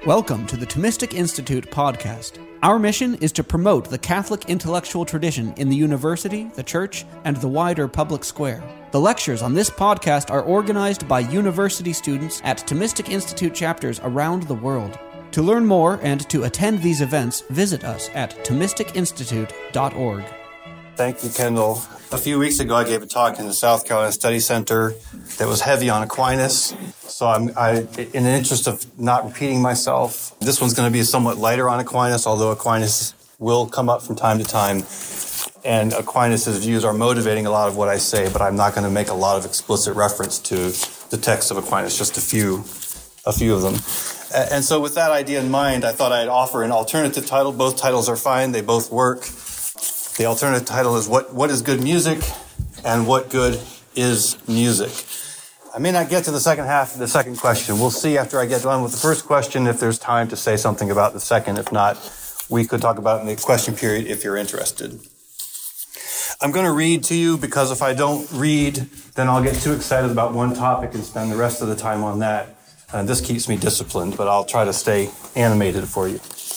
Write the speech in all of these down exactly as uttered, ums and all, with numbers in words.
Welcome to the Thomistic Institute podcast. Our mission is to promote the Catholic intellectual tradition in the university, the church, and the wider public square. The lectures on this podcast are organized by university students at Thomistic Institute chapters around the world. To learn more and to attend these events, visit us at thomistic institute dot org. Thank you, Kendall. A few weeks ago, I gave a talk in the South Carolina Study Center that was heavy on Aquinas. So I'm, I, in the interest of not repeating myself, this one's going to be somewhat lighter on Aquinas, although Aquinas will come up from time to time. And Aquinas' views are motivating a lot of what I say, but I'm not going to make a lot of explicit reference to the text of Aquinas, just a few, a few of them. And so with that idea in mind, I thought I'd offer an alternative title. Both titles are fine. They both work. The alternative title is What What is Good Music and What Good is Music? I may not get to the second half of the second question. We'll see after I get done with the first question if there's time to say something about the second. If not, we could talk about it in the question period if you're interested. I'm going to read to you because if I don't read, then I'll get too excited about one topic and spend the rest of the time on that. And this keeps me disciplined, but I'll try to stay animated for you.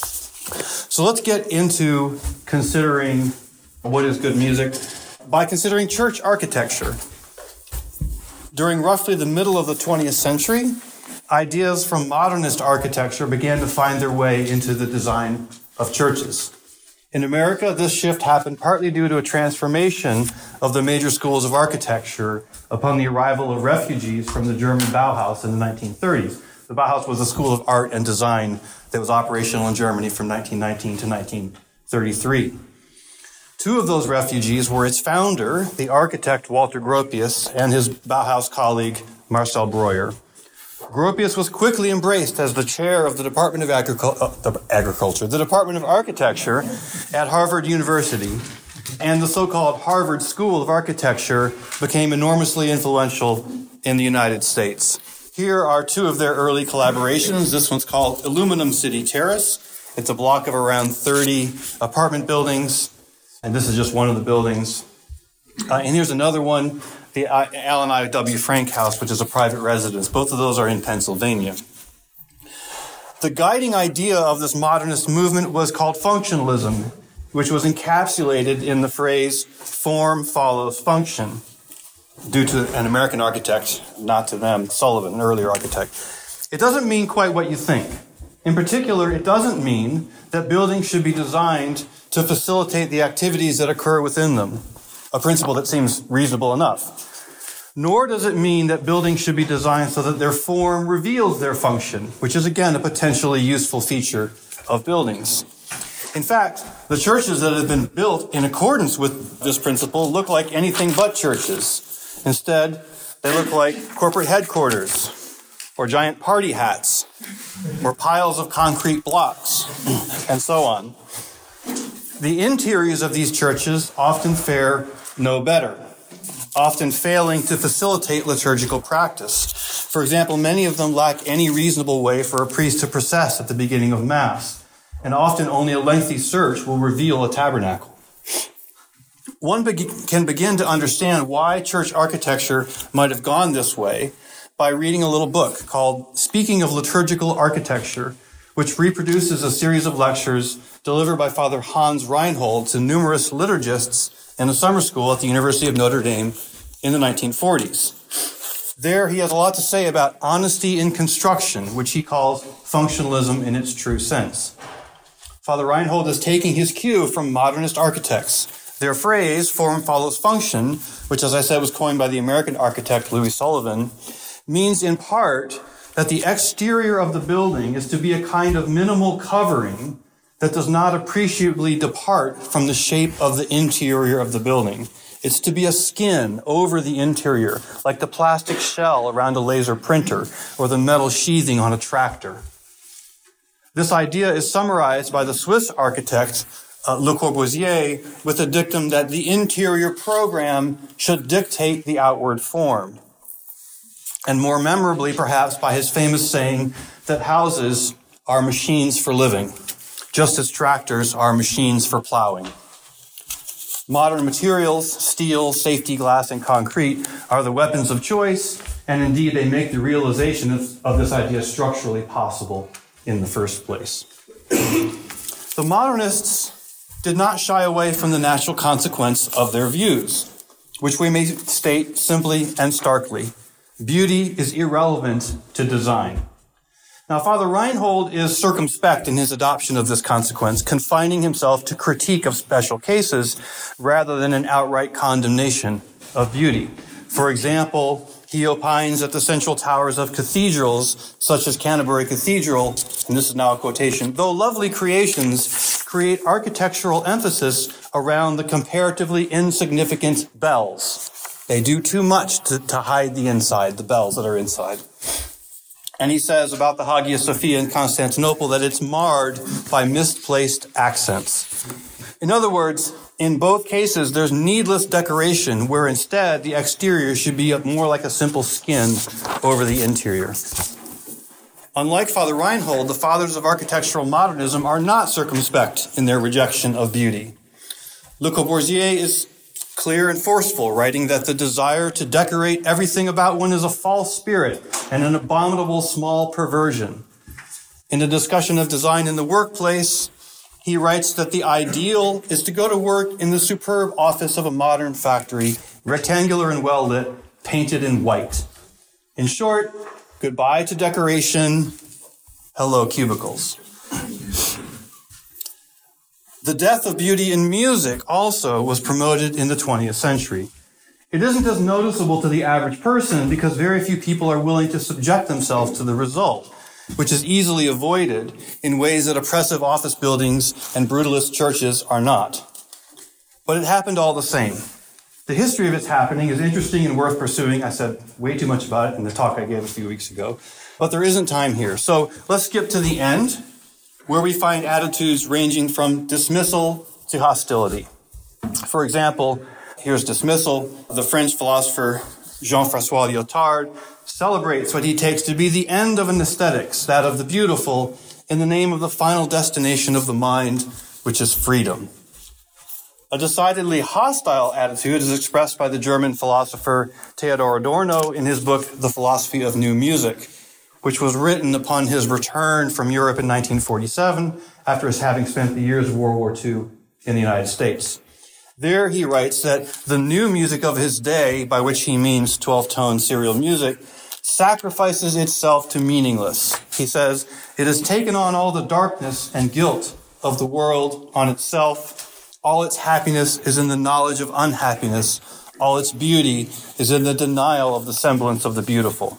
So let's get into considering what is good music by considering church architecture. During roughly the middle of the twentieth century, ideas from modernist architecture began to find their way into the design of churches. In America, this shift happened partly due to a transformation of the major schools of architecture upon the arrival of refugees from the German Bauhaus in the nineteen thirties. The Bauhaus was a school of art and design that was operational in Germany from nineteen nineteen to nineteen thirty-three. Two of those refugees were its founder, the architect Walter Gropius, and his Bauhaus colleague Marcel Breuer. Gropius was quickly embraced as the chair of the Department of Agricul- uh, Agriculture, the Department of Architecture at Harvard University, and the so-called Harvard School of Architecture became enormously influential in the United States. Here are two of their early collaborations. This one's called Aluminum City Terrace. It's a block of around thirty apartment buildings, and this is just one of the buildings. Uh, and here's another one, the Alan I. W. Frank House, which is a private residence. Both of those are in Pennsylvania. The guiding idea of this modernist movement was called functionalism, which was encapsulated in the phrase, form follows function, due to an American architect, not to them, Sullivan, an earlier architect. It doesn't mean quite what you think. In particular, it doesn't mean that buildings should be designed to facilitate the activities that occur within them, a principle that seems reasonable enough. Nor does it mean that buildings should be designed so that their form reveals their function, which is, again, a potentially useful feature of buildings. In fact, the churches that have been built in accordance with this principle look like anything but churches. Instead, they look like corporate headquarters, or giant party hats, or piles of concrete blocks, and so on. The interiors of these churches often fare no better, often failing to facilitate liturgical practice. For example, many of them lack any reasonable way for a priest to process at the beginning of Mass, and often only a lengthy search will reveal a tabernacle. One be- can begin to understand why church architecture might have gone this way by reading a little book called Speaking of Liturgical Architecture, which reproduces a series of lectures delivered by Father Hans Reinhold to numerous liturgists in a summer school at the University of Notre Dame in the nineteen forties. There he has a lot to say about honesty in construction, which he calls functionalism in its true sense. Father Reinhold is taking his cue from modernist architects. Their phrase, form follows function, which, as I said, was coined by the American architect Louis Sullivan, means in part that the exterior of the building is to be a kind of minimal covering that does not appreciably depart from the shape of the interior of the building. It's to be a skin over the interior, like the plastic shell around a laser printer or the metal sheathing on a tractor. This idea is summarized by the Swiss architect uh, Le Corbusier with a dictum that the interior program should dictate the outward form. And more memorably, perhaps, by his famous saying that houses are machines for living, just as tractors are machines for plowing. Modern materials, steel, safety glass, and concrete are the weapons of choice, and indeed they make the realization of, of this idea structurally possible. in the first place. The modernists did not shy away from the natural consequence of their views, which we may state simply and starkly: beauty is irrelevant to design. Now, Father Reinhold is circumspect in his adoption of this consequence, confining himself to critique of special cases rather than an outright condemnation of beauty. For example, he opines that the central towers of cathedrals, such as Canterbury Cathedral, and this is now a quotation, though lovely creations, create architectural emphasis around the comparatively insignificant bells. They do too much to, to hide the inside, the bells that are inside. And he says about the Hagia Sophia in Constantinople that it's marred by misplaced accents. In other words, in both cases, there's needless decoration where instead the exterior should be more like a simple skin over the interior. Unlike Father Reinhold, the fathers of architectural modernism are not circumspect in their rejection of beauty. Le Corbusier is clear and forceful, writing that the desire to decorate everything about one is a false spirit and an abominable small perversion. In a discussion of design in the workplace, he writes that the ideal is to go to work in the superb office of a modern factory, rectangular and well lit, painted in white. In short, goodbye to decoration, hello cubicles. The death of beauty in music also was promoted in the twentieth century. It isn't as noticeable to the average person because very few people are willing to subject themselves to the result, which is easily avoided in ways that oppressive office buildings and brutalist churches are not. But it happened all the same. The history of its happening is interesting and worth pursuing. I said way too much about it in the talk I gave a few weeks ago, but there isn't time here. So let's skip to the end, where we find attitudes ranging from dismissal to hostility. For example, here's dismissal. The French philosopher Jean-François Lyotard celebrates what he takes to be the end of an aesthetics, that of the beautiful, in the name of the final destination of the mind, which is freedom. A decidedly hostile attitude is expressed by the German philosopher Theodor Adorno in his book, The Philosophy of New Music, which was written upon his return from Europe in nineteen forty-seven, after his having spent the years of World War Two in the United States. There he writes that the new music of his day, by which he means twelve-tone serial music, sacrifices itself to meaningless. He says, it has taken on all the darkness and guilt of the world on itself. All its happiness is in the knowledge of unhappiness. All its beauty is in the denial of the semblance of the beautiful.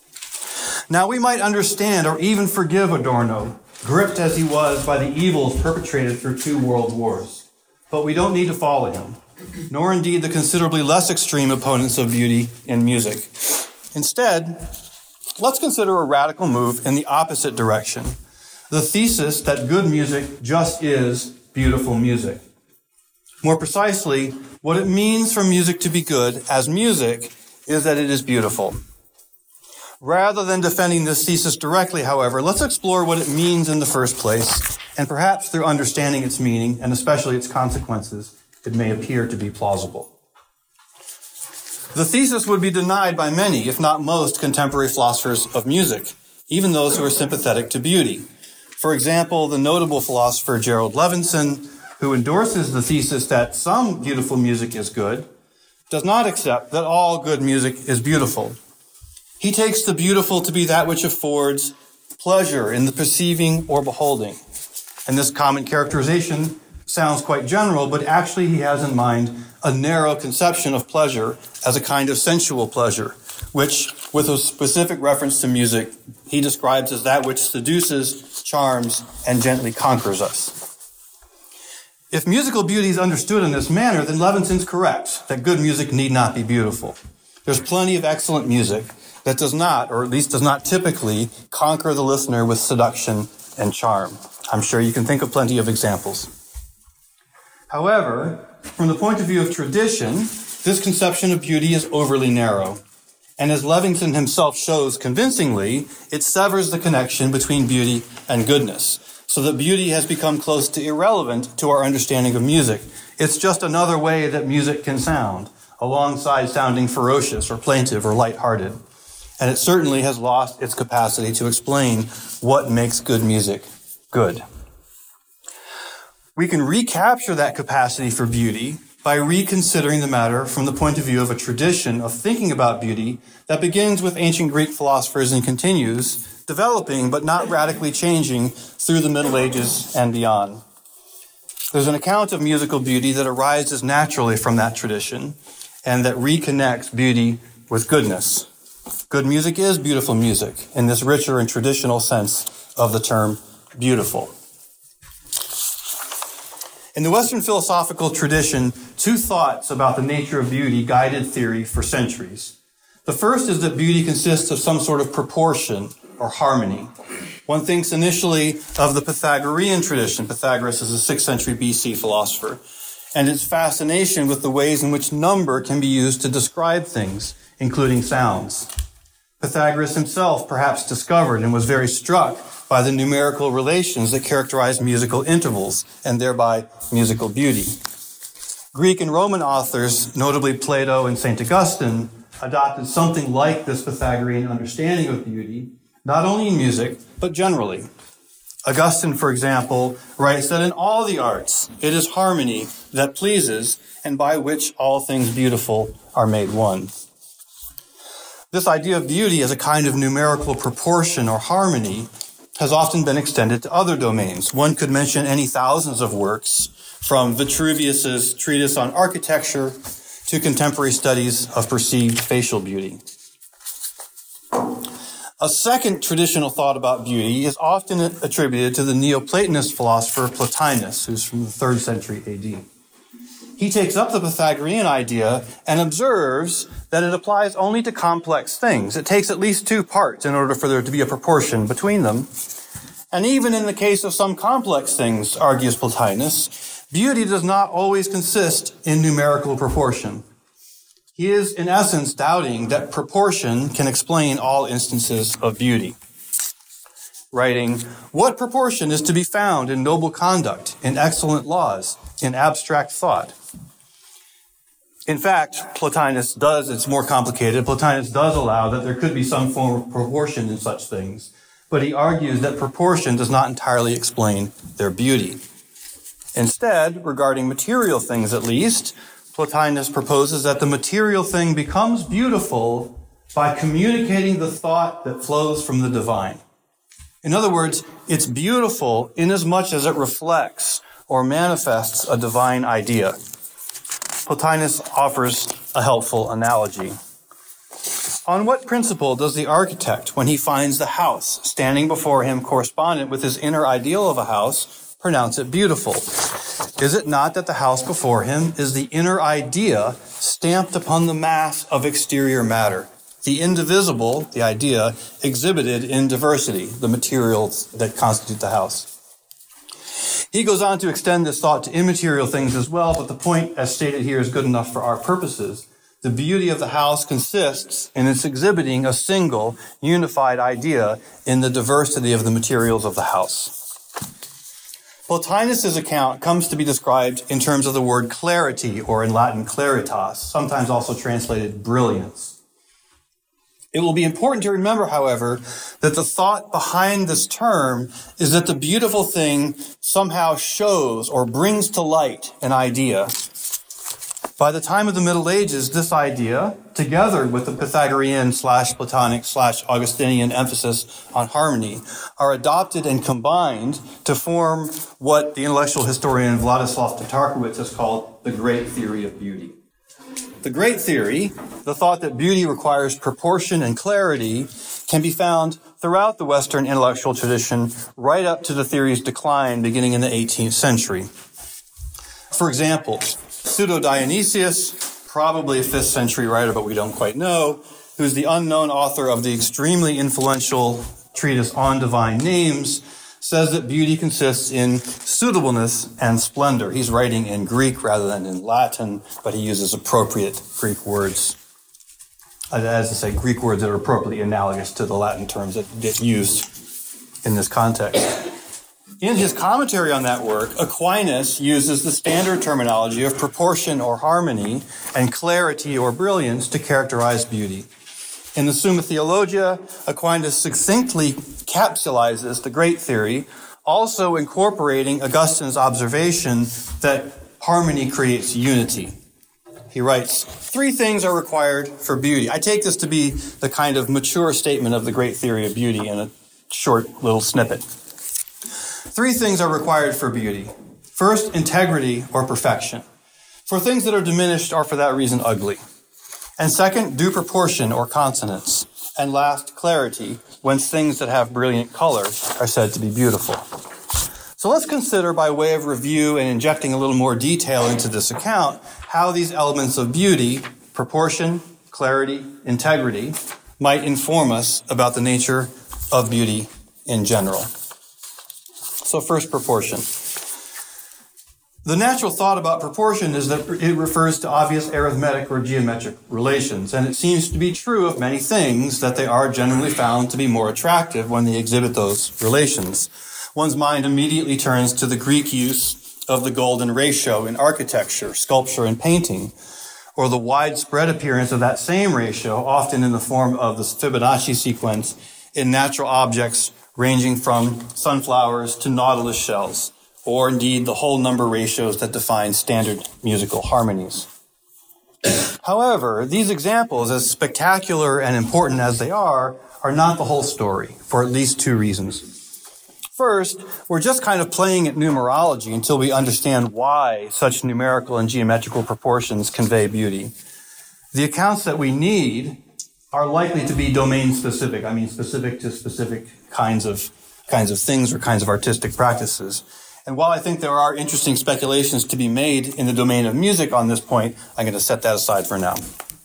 Now, we might understand or even forgive Adorno, gripped as he was by the evils perpetrated through two world wars. But we don't need to follow him, nor indeed the considerably less extreme opponents of beauty in music. Instead, let's consider a radical move in the opposite direction, the thesis that good music just is beautiful music. More precisely, what it means for music to be good as music is that it is beautiful. Rather than defending this thesis directly, however, let's explore what it means in the first place, and perhaps through understanding its meaning, and especially its consequences, it may appear to be plausible. The thesis would be denied by many, if not most, contemporary philosophers of music, even those who are sympathetic to beauty. For example, the notable philosopher Gerald Levinson, who endorses the thesis that some beautiful music is good, does not accept that all good music is beautiful. He takes the beautiful to be that which affords pleasure in the perceiving or beholding. And this common characterization sounds quite general, but actually he has in mind a narrow conception of pleasure as a kind of sensual pleasure, which, with a specific reference to music, he describes as that which seduces, charms, and gently conquers us. If musical beauty is understood in this manner, then Levinson's correct, that good music need not be beautiful. There's plenty of excellent music that does not, or at least does not typically, conquer the listener with seduction and charm. I'm sure you can think of plenty of examples. However, from the point of view of tradition, this conception of beauty is overly narrow. And as Levinson himself shows convincingly, it severs the connection between beauty and goodness, so that beauty has become close to irrelevant to our understanding of music. It's just another way that music can sound, alongside sounding ferocious or plaintive or lighthearted. and it certainly has lost its capacity to explain what makes good music good. We can recapture that capacity for beauty by reconsidering the matter from the point of view of a tradition of thinking about beauty that begins with ancient Greek philosophers and continues, developing but not radically changing through the Middle Ages and beyond. There's an account of musical beauty that arises naturally from that tradition and that reconnects beauty with goodness. Good music is beautiful music in this richer and traditional sense of the term beautiful. In the Western philosophical tradition, two thoughts about the nature of beauty guided theory for centuries. The first is that beauty consists of some sort of proportion or harmony. One thinks initially of the Pythagorean tradition. Pythagoras is a sixth century B C philosopher, and its fascination with the ways in which number can be used to describe things, including sounds. Pythagoras himself perhaps discovered and was very struck by the numerical relations that characterize musical intervals and thereby musical beauty. Greek and Roman authors, notably Plato and Saint Augustine, adopted something like this Pythagorean understanding of beauty, not only in music, but generally. Augustine, for example, writes that in all the arts, it is harmony that pleases and by which all things beautiful are made one. This idea of beauty as a kind of numerical proportion or harmony has often been extended to other domains. One could mention any thousands of works, from Vitruvius's treatise on architecture to contemporary studies of perceived facial beauty. A second traditional thought about beauty is often attributed to the Neoplatonist philosopher Plotinus, who's from the third century A D. He takes up the Pythagorean idea and observes that it applies only to complex things. It takes at least two parts in order for there to be a proportion between them. And even in the case of some complex things, argues Plotinus, beauty does not always consist in numerical proportion. He is, in essence, doubting that proportion can explain all instances of beauty. Writing, "What proportion is to be found in noble conduct, in excellent laws, in abstract thought?" In fact, Plotinus does, it's more complicated, Plotinus does allow that there could be some form of proportion in such things, but he argues that proportion does not entirely explain their beauty. Instead, regarding material things at least, Plotinus proposes that the material thing becomes beautiful by communicating the thought that flows from the divine. In other words, it's beautiful inasmuch as it reflects or manifests a divine idea. Plotinus offers a helpful analogy. On what principle does the architect, when he finds the house standing before him correspondent with his inner ideal of a house, pronounce it beautiful? Is it not that the house before him is the inner idea stamped upon the mass of exterior matter, the indivisible, the idea, exhibited in diversity, the materials that constitute the house? He goes on to extend this thought to immaterial things as well, but the point, as stated here, is good enough for our purposes. The beauty of the house consists in its exhibiting a single, unified idea in the diversity of the materials of the house. Plotinus' account comes to be described in terms of the word clarity, or in Latin claritas, sometimes also translated brilliance. It will be important to remember, however, that the thought behind this term is that the beautiful thing somehow shows or brings to light an idea. By the time of the Middle Ages, this idea, together with the Pythagorean slash Platonic slash Augustinian emphasis on harmony, are adopted and combined to form what the intellectual historian Vladislav Tatarkiewicz has called the great theory of beauty. The great theory, the thought that beauty requires proportion and clarity, can be found throughout the Western intellectual tradition right up to the theory's decline beginning in the eighteenth century. For example, Pseudo-Dionysius, probably a fifth century writer, but we don't quite know, who's the unknown author of the extremely influential treatise on divine names, says that beauty consists in suitableness and splendor. He's writing in Greek rather than in Latin, but he uses appropriate Greek words. As I say, Greek words that are appropriately analogous to the Latin terms that get used in this context. In his commentary on that work, Aquinas uses the standard terminology of proportion or harmony and clarity or brilliance to characterize beauty. In the Summa Theologia, Aquinas succinctly capsulizes the great theory, also incorporating Augustine's observation that harmony creates unity. He writes, three things are required for beauty. I take this to be the kind of mature statement of the great theory of beauty in a short little snippet. Three things are required for beauty. First, integrity or perfection. For things that are diminished are for that reason ugly. And second, due proportion or consonance. And last, clarity, when things that have brilliant color are said to be beautiful. So let's consider, by way of review and injecting a little more detail into this account, how these elements of beauty, proportion, clarity, integrity, might inform us about the nature of beauty in general. So first, proportion. The natural thought about proportion is that it refers to obvious arithmetic or geometric relations, and it seems to be true of many things that they are generally found to be more attractive when they exhibit those relations. One's mind immediately turns to the Greek use of the golden ratio in architecture, sculpture, and painting, or the widespread appearance of that same ratio, often in the form of the Fibonacci sequence, in natural objects ranging from sunflowers to nautilus shells, or indeed the whole number ratios that define standard musical harmonies. However, these examples, as spectacular and important as they are, are not the whole story, for at least two reasons. First, we're just kind of playing at numerology until we understand why such numerical and geometrical proportions convey beauty. The accounts that we need are likely to be domain-specific, I mean specific to specific kinds of kinds of things or kinds of artistic practices. And while I think there are interesting speculations to be made in the domain of music on this point, I'm going to set that aside for now.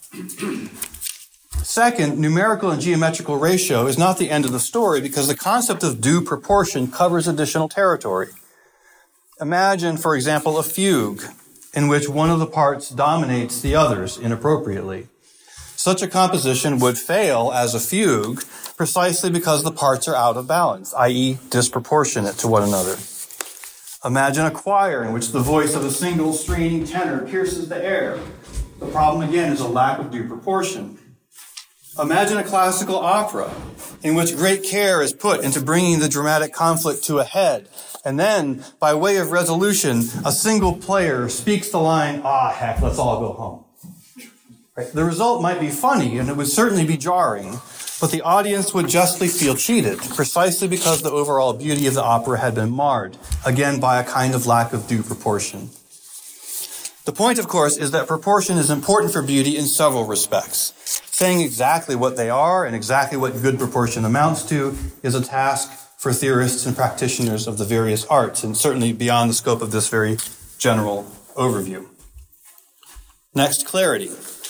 Second, numerical and geometrical ratio is not the end of the story because the concept of due proportion covers additional territory. Imagine, for example, a fugue in which one of the parts dominates the others inappropriately. Such a composition would fail as a fugue precisely because the parts are out of balance, that is disproportionate to one another. Imagine a choir in which the voice of a single straining tenor pierces the air. The problem again is a lack of due proportion. Imagine a classical opera in which great care is put into bringing the dramatic conflict to a head. And then, by way of resolution, a single player speaks the line, ah, heck, let's all go home. Right? The result might be funny, and it would certainly be jarring, but the audience would justly feel cheated, precisely because the overall beauty of the opera had been marred, again by a kind of lack of due proportion. The point, of course, is that proportion is important for beauty in several respects. Saying exactly what they are and exactly what good proportion amounts to is a task for theorists and practitioners of the various arts, and certainly beyond the scope of this very general overview. Next, clarity.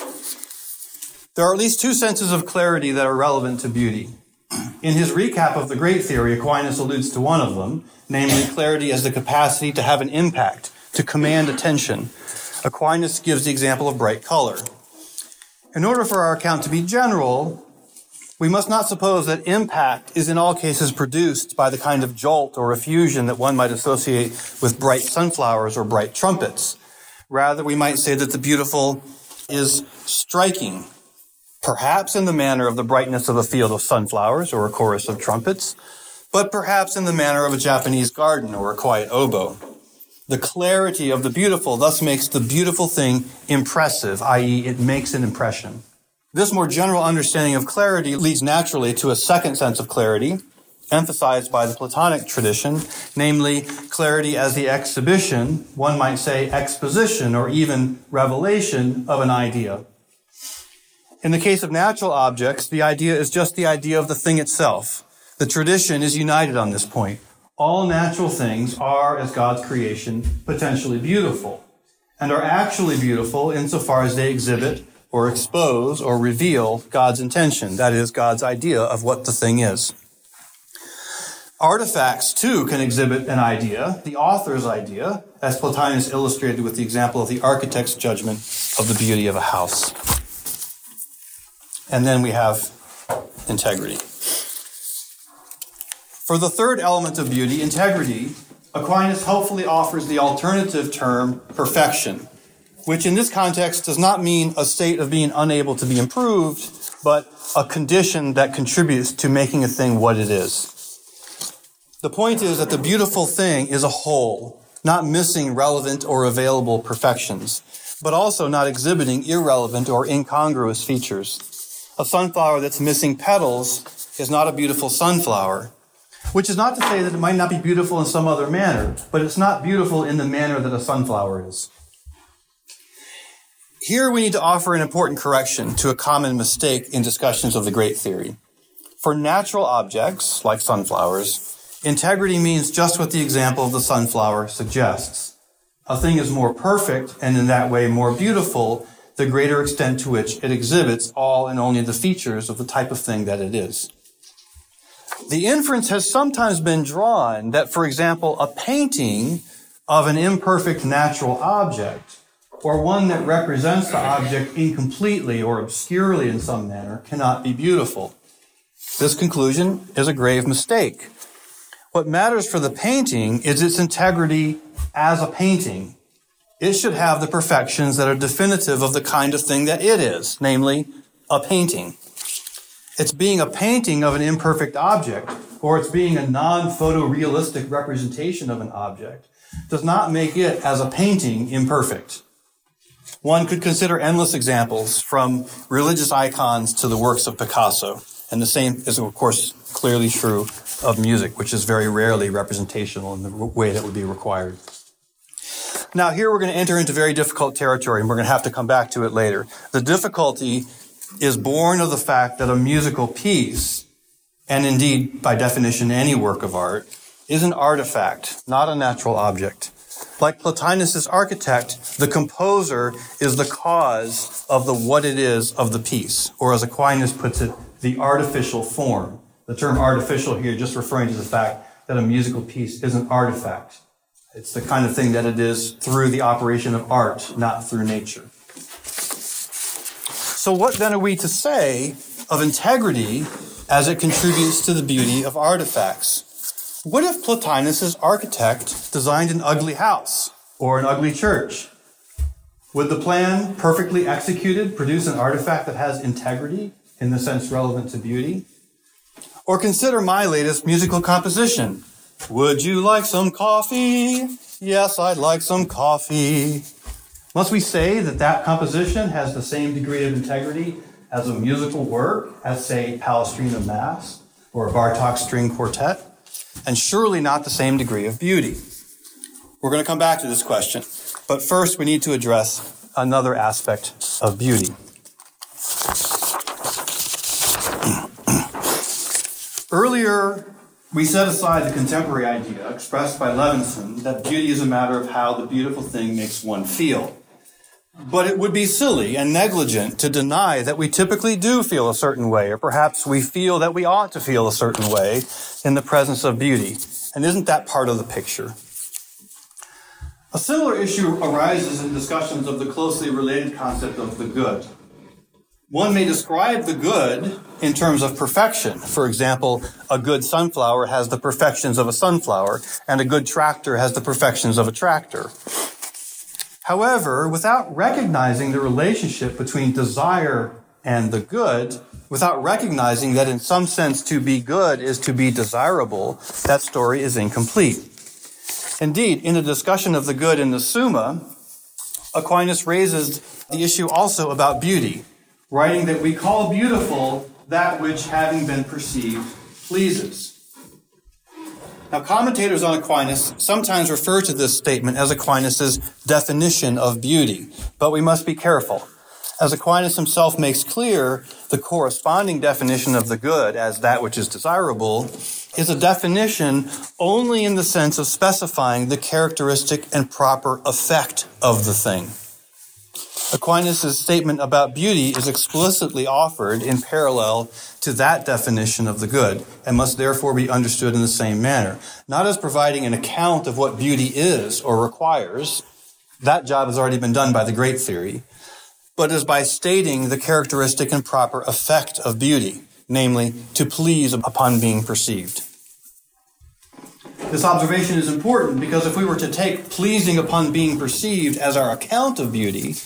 There are at least two senses of clarity that are relevant to beauty. In his recap of the great theory, Aquinas alludes to one of them, namely clarity as the capacity to have an impact, to command attention. Aquinas gives the example of bright color. In order for our account to be general, we must not suppose that impact is in all cases produced by the kind of jolt or effusion that one might associate with bright sunflowers or bright trumpets. Rather, we might say that the beautiful is striking, perhaps in the manner of the brightness of a field of sunflowers or a chorus of trumpets, but perhaps in the manner of a Japanese garden or a quiet oboe. The clarity of the beautiful thus makes the beautiful thing impressive, that is, it makes an impression. This more general understanding of clarity leads naturally to a second sense of clarity, emphasized by the Platonic tradition, namely clarity as the exhibition, one might say exposition or even revelation of an idea. In the case of natural objects, the idea is just the idea of the thing itself. The tradition is united on this point. All natural things are, as God's creation, potentially beautiful, and are actually beautiful insofar as they exhibit or expose or reveal God's intention, that is, God's idea of what the thing is. Artifacts, too, can exhibit an idea, the author's idea, as Plotinus illustrated with the example of the architect's judgment of the beauty of a house. And then we have integrity. For the third element of beauty, integrity, Aquinas helpfully offers the alternative term perfection, which in this context does not mean a state of being unable to be improved, but a condition that contributes to making a thing what it is. The point is that the beautiful thing is a whole, not missing relevant or available perfections, but also not exhibiting irrelevant or incongruous features. A sunflower that's missing petals is not a beautiful sunflower, which is not to say that it might not be beautiful in some other manner, but it's not beautiful in the manner that a sunflower is. Here we need to offer an important correction to a common mistake in discussions of the great theory. For natural objects, like sunflowers, integrity means just what the example of the sunflower suggests. A thing is more perfect, and in that way more beautiful, the greater extent to which it exhibits all and only the features of the type of thing that it is. The inference has sometimes been drawn that, for example, a painting of an imperfect natural object, or one that represents the object incompletely or obscurely in some manner, cannot be beautiful. This conclusion is a grave mistake. What matters for the painting is its integrity as a painting. It should have the perfections that are definitive of the kind of thing that it is, namely, a painting. It's being a painting of an imperfect object, or it's being a non-photorealistic representation of an object, does not make it, as a painting, imperfect. One could consider endless examples, from religious icons to the works of Picasso, and the same is, of course, clearly true of music, which is very rarely representational in the way that would be required. Now, here we're going to enter into very difficult territory, and we're going to have to come back to it later. The difficulty is born of the fact that a musical piece, and indeed, by definition, any work of art, is an artifact, not a natural object. Like Plotinus' architect, the composer is the cause of the what it is of the piece, or as Aquinas puts it, the artificial form. The term artificial here just referring to the fact that a musical piece is an artifact. It's the kind of thing that it is through the operation of art, not through nature. So what then are we to say of integrity as it contributes to the beauty of artifacts? What if Plotinus' architect designed an ugly house or an ugly church? Would the plan, perfectly executed, produce an artifact that has integrity in the sense relevant to beauty? Or consider my latest musical composition. Would you like some coffee? Yes, I'd like some coffee. Must we say that that composition has the same degree of integrity as a musical work, as, say, Palestrina Mass or a Bartók string quartet? And surely not the same degree of beauty. We're going to come back to this question. But first, we need to address another aspect of beauty. Earlier, we set aside the contemporary idea expressed by Levinson that beauty is a matter of how the beautiful thing makes one feel. But it would be silly and negligent to deny that we typically do feel a certain way, or perhaps we feel that we ought to feel a certain way in the presence of beauty. And isn't that part of the picture? A similar issue arises in discussions of the closely related concept of the good. One may describe the good in terms of perfection. For example, a good sunflower has the perfections of a sunflower, and a good tractor has the perfections of a tractor. However, without recognizing the relationship between desire and the good, without recognizing that in some sense to be good is to be desirable, that story is incomplete. Indeed, in a discussion of the good in the Summa, Aquinas raises the issue also about beauty, writing that we call beautiful that which, having been perceived, pleases. Now, commentators on Aquinas sometimes refer to this statement as Aquinas' definition of beauty, but we must be careful. As Aquinas himself makes clear, the corresponding definition of the good as that which is desirable is a definition only in the sense of specifying the characteristic and proper effect of the thing. Aquinas' statement about beauty is explicitly offered in parallel to that definition of the good, and must therefore be understood in the same manner. Not as providing an account of what beauty is or requires. That job has already been done by the great theory. But as by stating the characteristic and proper effect of beauty, namely, to please upon being perceived. This observation is important because if we were to take pleasing upon being perceived as our account of beauty,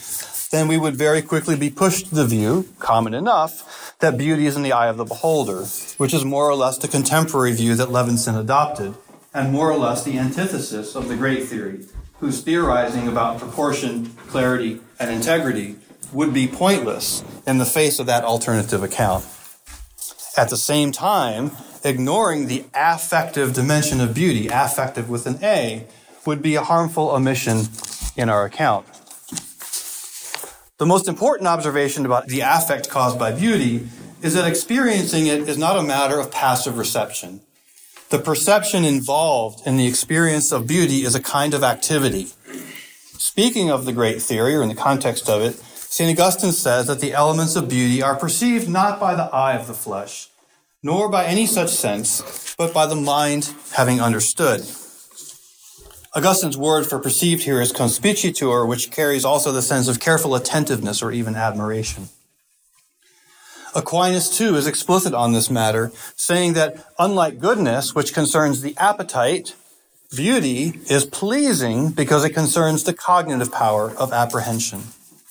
then we would very quickly be pushed to the view, common enough, that beauty is in the eye of the beholder, which is more or less the contemporary view that Levinson adopted, and more or less the antithesis of the great theory, whose theorizing about proportion, clarity, and integrity would be pointless in the face of that alternative account. At the same time, ignoring the affective dimension of beauty, affective with an A, would be a harmful omission in our account. The most important observation about the affect caused by beauty is that experiencing it is not a matter of passive reception. The perception involved in the experience of beauty is a kind of activity. Speaking of the great theory, or in the context of it, Saint Augustine says that the elements of beauty are perceived not by the eye of the flesh, nor by any such sense, but by the mind having understood. Augustine's word for perceived here is conspicitur, which carries also the sense of careful attentiveness or even admiration. Aquinas, too, is explicit on this matter, saying that unlike goodness, which concerns the appetite, beauty is pleasing because it concerns the cognitive power of apprehension.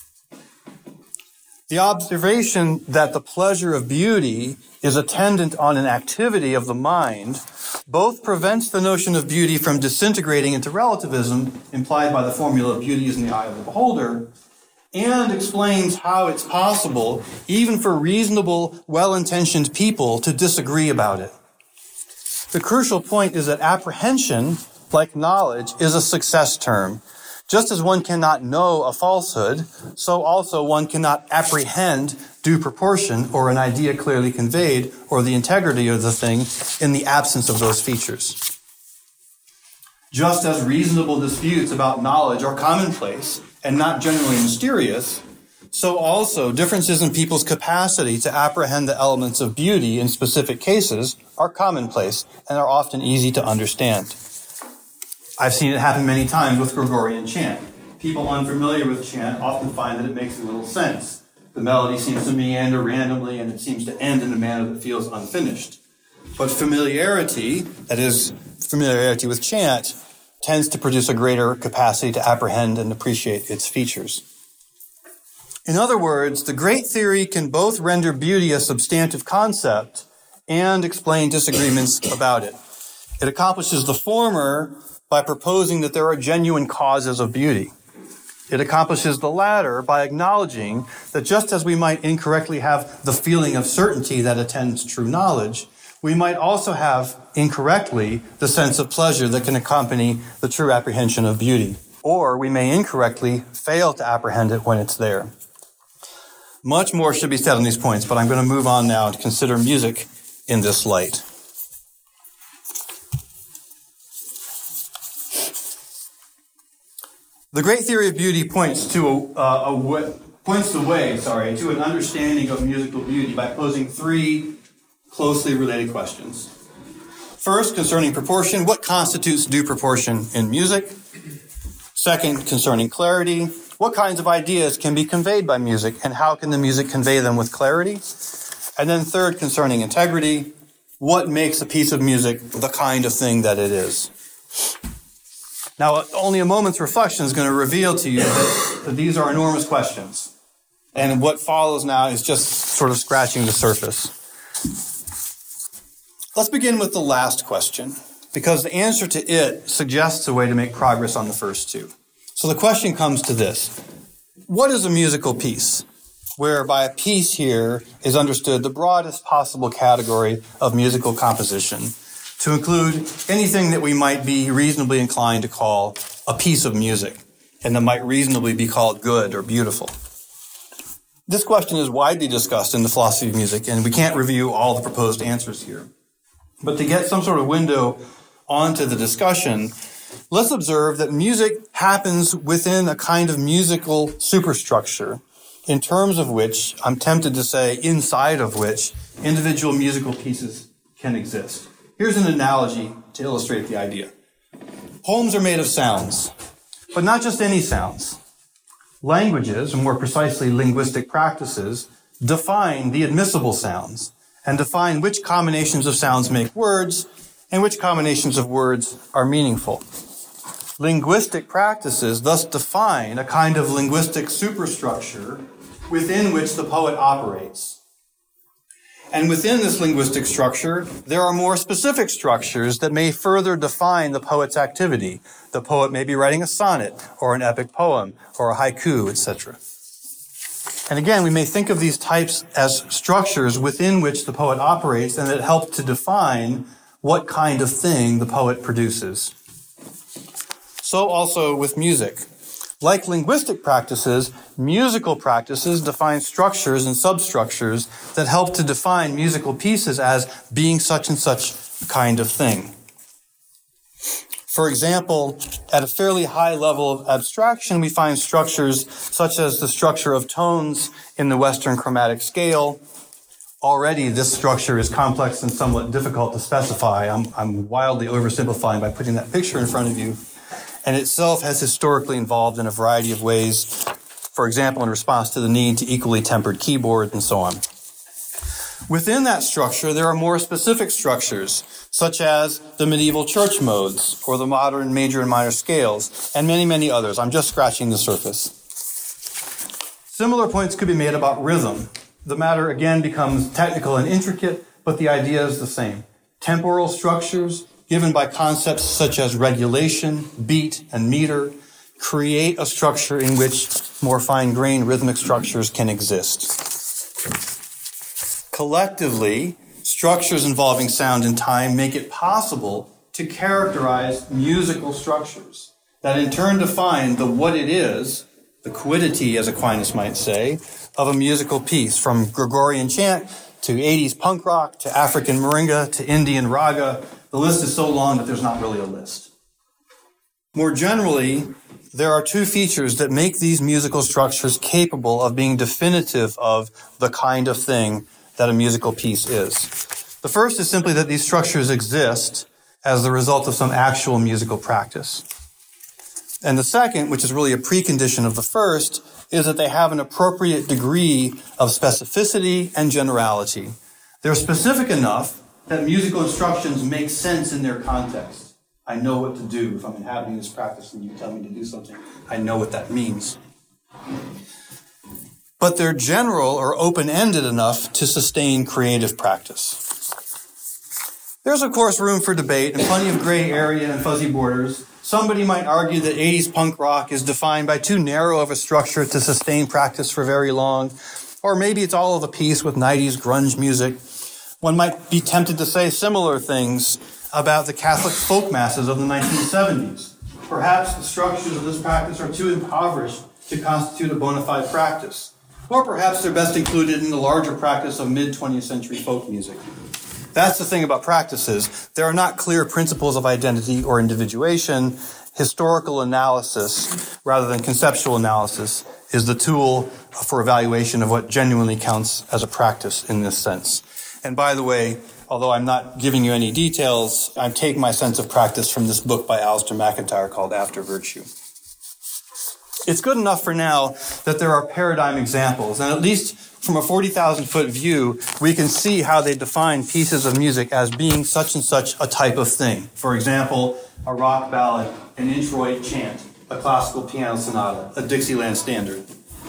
The observation that the pleasure of beauty is attendant on an activity of the mind both prevents the notion of beauty from disintegrating into relativism, implied by the formula beauty is in the eye of the beholder, and explains how it's possible, even for reasonable, well-intentioned people, to disagree about it. The crucial point is that apprehension, like knowledge, is a success term. Just as one cannot know a falsehood, so also one cannot apprehend due proportion or an idea clearly conveyed or the integrity of the thing in the absence of those features. Just as reasonable disputes about knowledge are commonplace and not generally mysterious, so also differences in people's capacity to apprehend the elements of beauty in specific cases are commonplace and are often easy to understand. I've seen it happen many times with Gregorian chant. People unfamiliar with chant often find that it makes little sense. The melody seems to meander randomly and it seems to end in a manner that feels unfinished. But familiarity, that is, familiarity with chant, tends to produce a greater capacity to apprehend and appreciate its features. In other words, the great theory can both render beauty a substantive concept and explain disagreements about it. It accomplishes the former by proposing that there are genuine causes of beauty. It accomplishes the latter by acknowledging that just as we might incorrectly have the feeling of certainty that attends true knowledge, we might also have incorrectly the sense of pleasure that can accompany the true apprehension of beauty. Or we may incorrectly fail to apprehend it when it's there. Much more should be said on these points, but I'm going to move on now to consider music in this light. The great theory of beauty points to a, uh, a w- points the way, sorry, to an understanding of musical beauty by posing three closely related questions. First, concerning proportion, what constitutes due proportion in music? Second, concerning clarity, what kinds of ideas can be conveyed by music, and how can the music convey them with clarity? And then third, concerning integrity, what makes a piece of music the kind of thing that it is? Now, only a moment's reflection is going to reveal to you that, that these are enormous questions. And what follows now is just sort of scratching the surface. Let's begin with the last question, because the answer to it suggests a way to make progress on the first two. So the question comes to this. What is a musical piece? Where by a piece here is understood the broadest possible category of musical composition, to include anything that we might be reasonably inclined to call a piece of music, and that might reasonably be called good or beautiful. This question is widely discussed in the philosophy of music, and we can't review all the proposed answers here. But to get some sort of window onto the discussion, let's observe that music happens within a kind of musical superstructure, in terms of which, I'm tempted to say, inside of which, individual musical pieces can exist. Here's an analogy to illustrate the idea. Homes are made of sounds, but not just any sounds. Languages, or more precisely linguistic practices, define the admissible sounds and define which combinations of sounds make words and which combinations of words are meaningful. Linguistic practices thus define a kind of linguistic superstructure within which the poet operates. And within this linguistic structure, there are more specific structures that may further define the poet's activity. The poet may be writing a sonnet, or an epic poem, or a haiku, et cetera. And again, we may think of these types as structures within which the poet operates, and that help to define what kind of thing the poet produces. So also with music. Like linguistic practices, musical practices define structures and substructures that help to define musical pieces as being such and such kind of thing. For example, at a fairly high level of abstraction, we find structures such as the structure of tones in the Western chromatic scale. Already, this structure is complex and somewhat difficult to specify. I'm, I'm wildly oversimplifying by putting that picture in front of you. And itself has historically evolved in a variety of ways, for example, in response to the need to equally tempered keyboards and so on. Within that structure, there are more specific structures, such as the medieval church modes, or the modern major and minor scales, and many, many others. I'm just scratching the surface. Similar points could be made about rhythm. The matter, again, becomes technical and intricate, but the idea is the same. Temporal structures, given by concepts such as regulation, beat, and meter, create a structure in which more fine-grained rhythmic structures can exist. Collectively, structures involving sound and time make it possible to characterize musical structures that in turn define the what it is, the quiddity, as Aquinas might say, of a musical piece, from Gregorian chant to eighties punk rock to African moringa to Indian raga. The list is so long that there's not really a list. More generally, there are two features that make these musical structures capable of being definitive of the kind of thing that a musical piece is. The first is simply that these structures exist as the result of some actual musical practice. And the second, which is really a precondition of the first, is that they have an appropriate degree of specificity and generality. They're specific enough that musical instructions make sense in their context. I know what to do. If I'm inhabiting this practice and you tell me to do something, I know what that means. But they're general or open-ended enough to sustain creative practice. There's, of course, room for debate and plenty of gray area and fuzzy borders. Somebody might argue that eighties punk rock is defined by too narrow of a structure to sustain practice for very long. Or maybe it's all of a piece with nineties grunge music. One might be tempted to say similar things about the Catholic folk masses of the nineteen seventies. Perhaps the structures of this practice are too impoverished to constitute a bona fide practice. Or perhaps they're best included in the larger practice of mid-twentieth century folk music. That's the thing about practices. There are not clear principles of identity or individuation. Historical analysis, rather than conceptual analysis, is the tool for evaluation of what genuinely counts as a practice in this sense. And by the way, although I'm not giving you any details, I'm taking my sense of practice from this book by Alistair McIntyre called After Virtue. It's good enough for now that there are paradigm examples, and at least from a forty thousand foot view, we can see how they define pieces of music as being such and such a type of thing. For example, a rock ballad, an introit chant, a classical piano sonata, a Dixieland standard.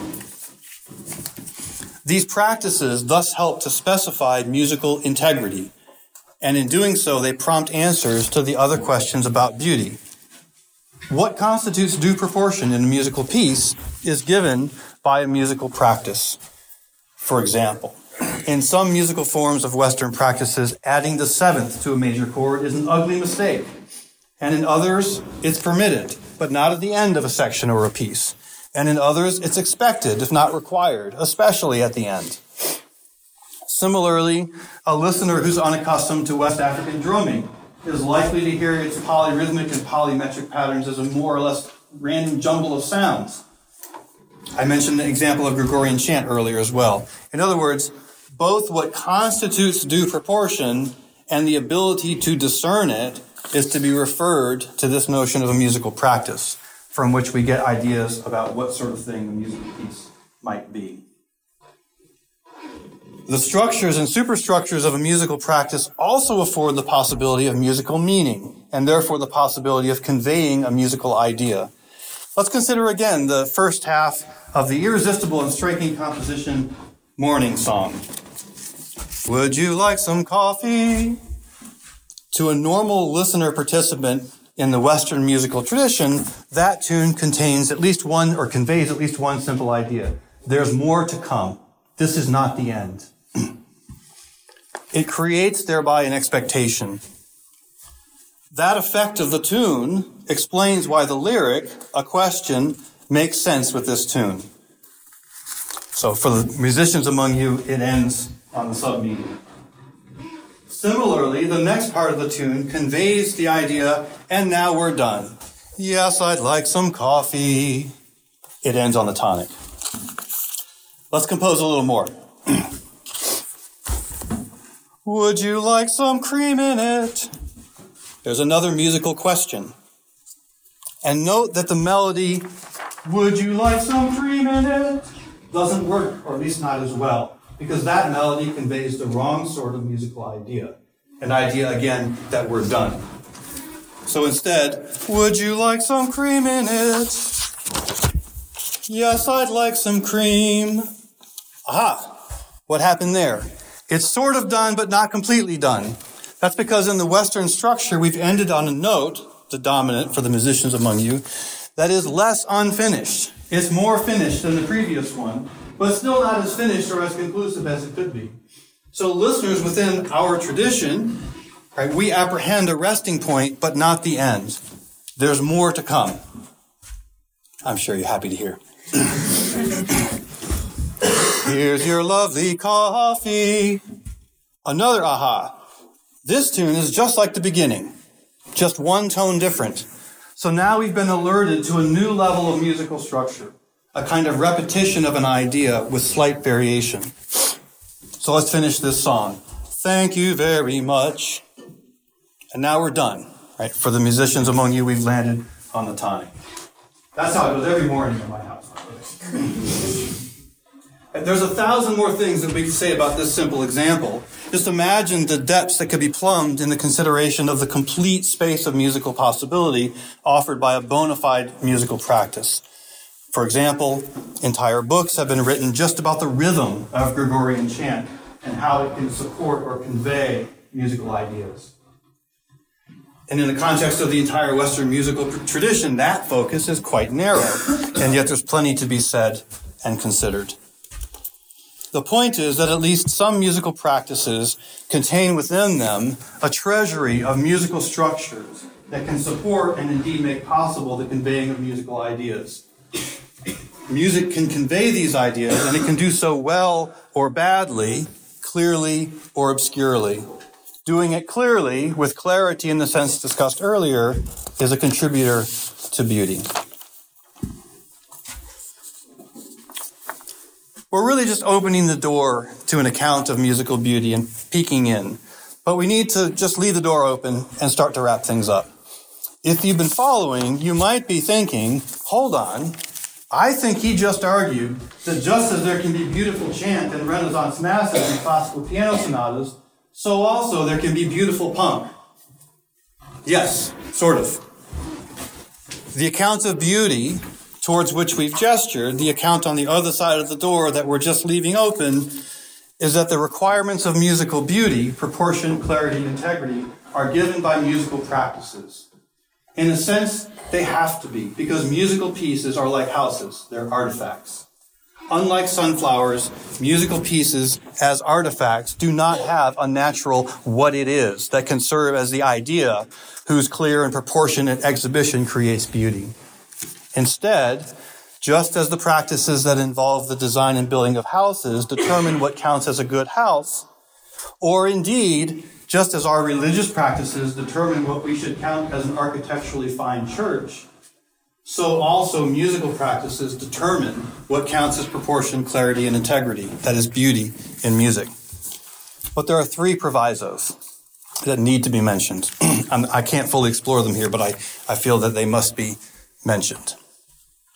These practices thus help to specify musical integrity, and in doing so, they prompt answers to the other questions about beauty. What constitutes due proportion in a musical piece is given by a musical practice. For example, in some musical forms of Western practices, adding the seventh to a major chord is an ugly mistake. And in others, it's permitted, but not at the end of a section or a piece. And in others, it's expected, if not required, especially at the end. Similarly, a listener who's unaccustomed to West African drumming is likely to hear its polyrhythmic and polymetric patterns as a more or less random jumble of sounds. I mentioned the example of Gregorian chant earlier as well. In other words, both what constitutes due proportion and the ability to discern it is to be referred to this notion of a musical practice, from which we get ideas about what sort of thing a musical piece might be. The structures and superstructures of a musical practice also afford the possibility of musical meaning, and therefore the possibility of conveying a musical idea. Let's consider again the first half of the irresistible and striking composition, Morning Song. Would you like some coffee? To a normal listener participant in the Western musical tradition, that tune contains at least one, or conveys at least one simple idea. There's more to come. This is not the end. It creates thereby an expectation. That effect of the tune explains why the lyric, a question, makes sense with this tune. So for the musicians among you, it ends on the sub-meaning. Similarly, the next part of the tune conveys the idea, and now we're done. Yes, I'd like some coffee. It ends on the tonic. Let's compose a little more. Would you like some cream in it? There's another musical question. And note that the melody, would you like some cream in it, doesn't work, or at least not as well, because that melody conveys the wrong sort of musical idea. An idea, again, that we're done. So instead, would you like some cream in it? Yes, I'd like some cream. Aha! What happened there? It's sort of done, but not completely done. That's because in the Western structure, we've ended on a note, the dominant for the musicians among you, that is less unfinished. It's more finished than the previous one, but still not as finished or as conclusive as it could be. So listeners within our tradition, right, we apprehend a resting point, but not the end. There's more to come. I'm sure you're happy to hear. Here's your lovely coffee. Another aha. This tune is just like the beginning, just one tone different. So now we've been alerted to a new level of musical structure, a kind of repetition of an idea with slight variation. So let's finish this song. Thank you very much. And now we're done, right? For the musicians among you, we've landed on the tonic. That's how it goes every morning in my house. There's a thousand more things that we could say about this simple example. Just imagine the depths that could be plumbed in the consideration of the complete space of musical possibility offered by a bona fide musical practice. For example, entire books have been written just about the rhythm of Gregorian chant and how it can support or convey musical ideas. And in the context of the entire Western musical tradition, that focus is quite narrow, and yet there's plenty to be said and considered. The point is that at least some musical practices contain within them a treasury of musical structures that can support and indeed make possible the conveying of musical ideas. Music can convey these ideas, and it can do so well or badly, clearly or obscurely. Doing it clearly, with clarity in the sense discussed earlier, is a contributor to beauty. We're really just opening the door to an account of musical beauty and peeking in. But we need to just leave the door open and start to wrap things up. If you've been following, you might be thinking, hold on, I think he just argued that just as there can be beautiful chant in Renaissance masses and classical piano sonatas, so also there can be beautiful punk. Yes, sort of. The account of beauty towards which we've gestured, the account on the other side of the door that we're just leaving open, is that the requirements of musical beauty, proportion, clarity, integrity, are given by musical practices. In a sense, they have to be, because musical pieces are like houses. They're artifacts. Unlike sunflowers, musical pieces as artifacts do not have a natural what it is that can serve as the idea whose clear and proportionate exhibition creates beauty. Instead, just as the practices that involve the design and building of houses determine what counts as a good house, or indeed, just as our religious practices determine what we should count as an architecturally fine church, so also musical practices determine what counts as proportion, clarity, and integrity, that is, beauty in music. But there are three provisos that need to be mentioned. I can't fully explore them here, but I, I feel that they must be mentioned.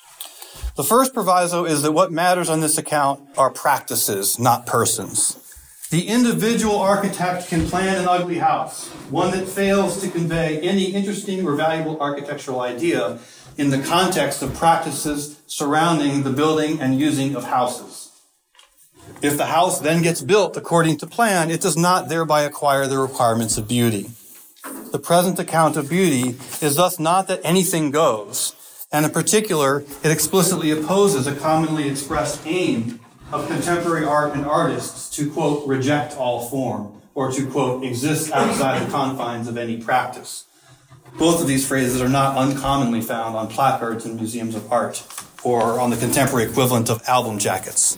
The first proviso is that what matters on this account are practices, not persons. The individual architect can plan an ugly house, one that fails to convey any interesting or valuable architectural idea in the context of practices surrounding the building and using of houses. If the house then gets built according to plan, it does not thereby acquire the requirements of beauty. The present account of beauty is thus not that anything goes, and in particular, it explicitly opposes a commonly expressed aim of contemporary art and artists to, quote, reject all form, or to, quote, exist outside the confines of any practice. Both of these phrases are not uncommonly found on placards in museums of art, or on the contemporary equivalent of album jackets.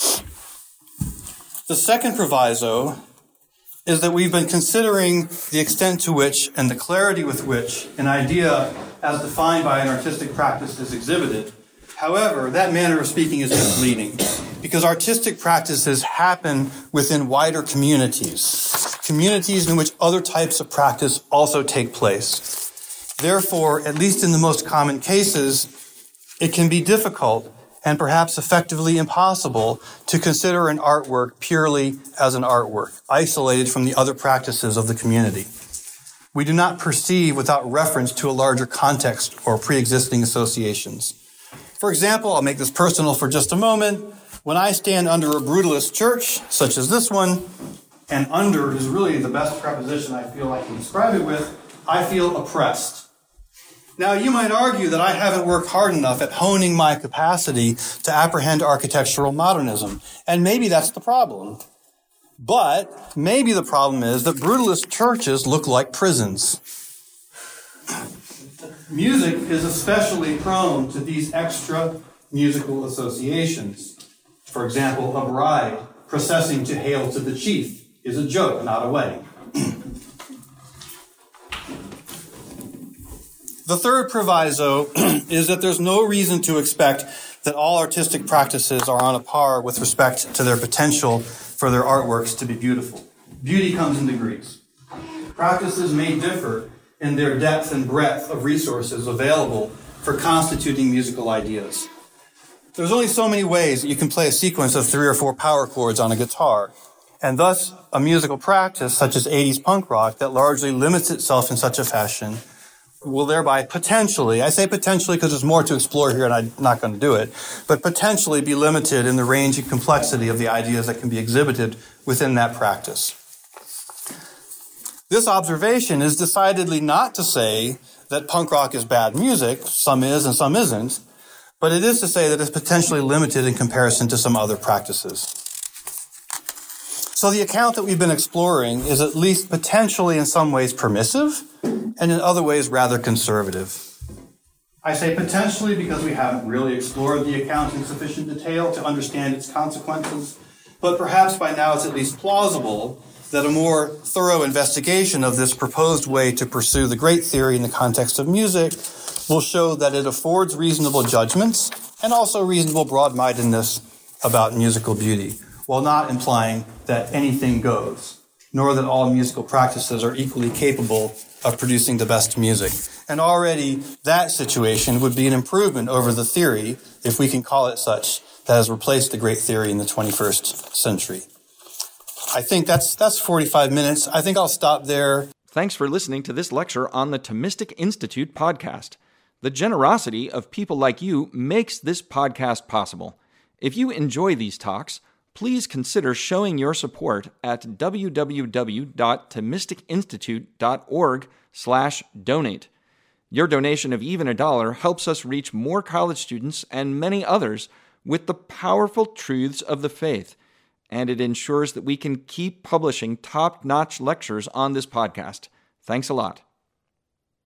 The second proviso is that we've been considering the extent to which and the clarity with which an idea as defined by an artistic practice is exhibited. However, that manner of speaking is misleading because artistic practices happen within wider communities, communities in which other types of practice also take place. Therefore, at least in the most common cases, it can be difficult and perhaps effectively impossible to consider an artwork purely as an artwork, isolated from the other practices of the community. We do not perceive without reference to a larger context or pre-existing associations. For example, I'll make this personal for just a moment. When I stand under a brutalist church, such as this one, and under is really the best preposition I feel I can describe it with, I feel oppressed. Now, you might argue that I haven't worked hard enough at honing my capacity to apprehend architectural modernism, and maybe that's the problem. But maybe the problem is that brutalist churches look like prisons. Music is especially prone to these extra musical associations. For example, a bride processing to Hail to the Chief is a joke, not a wedding. The third proviso is that there's no reason to expect that all artistic practices are on a par with respect to their potential for their artworks to be beautiful. Beauty comes in degrees. Practices may differ in their depth and breadth of resources available for constituting musical ideas. There's only so many ways that you can play a sequence of three or four power chords on a guitar, and thus a musical practice such as eighties punk rock that largely limits itself in such a fashion will thereby potentially, I say potentially because there's more to explore here and I'm not going to do it, but potentially be limited in the range and complexity of the ideas that can be exhibited within that practice. This observation is decidedly not to say that punk rock is bad music, some is and some isn't, but it is to say that it's potentially limited in comparison to some other practices. So the account that we've been exploring is at least potentially in some ways permissive, and in other ways rather conservative. I say potentially because we haven't really explored the account in sufficient detail to understand its consequences, but perhaps by now it's at least plausible that a more thorough investigation of this proposed way to pursue the great theory in the context of music will show that it affords reasonable judgments and also reasonable broad-mindedness about musical beauty, while not implying that anything goes, nor that all musical practices are equally capable of producing the best music. And already that situation would be an improvement over the theory, if we can call it such, that has replaced the great theory in the twenty-first century. I think that's that's forty-five minutes. I think I'll stop there. Thanks for listening to this lecture on the Thomistic Institute podcast. The generosity of people like you makes this podcast possible. If you enjoy these talks, please consider showing your support at www.thomisticinstitute.org slash donate. Your donation of even a dollar helps us reach more college students and many others with the powerful truths of the faith, and it ensures that we can keep publishing top-notch lectures on this podcast. Thanks a lot.